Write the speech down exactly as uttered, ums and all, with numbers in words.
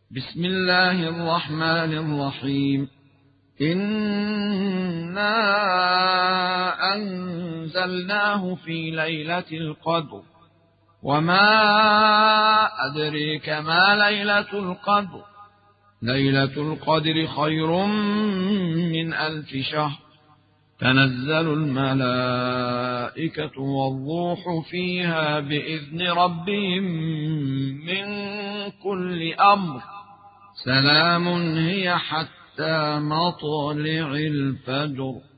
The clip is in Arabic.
بسم الله الرحمن الرحيم. إنا أنزلناه في ليلة القدر، وما أدريك ما ليلة القدر. ليلة القدر خير من ألف شهر. تنزل الملائكة والروح فيها بإذن ربهم من كل أمر. سلام هي حتى مطلع الفجر.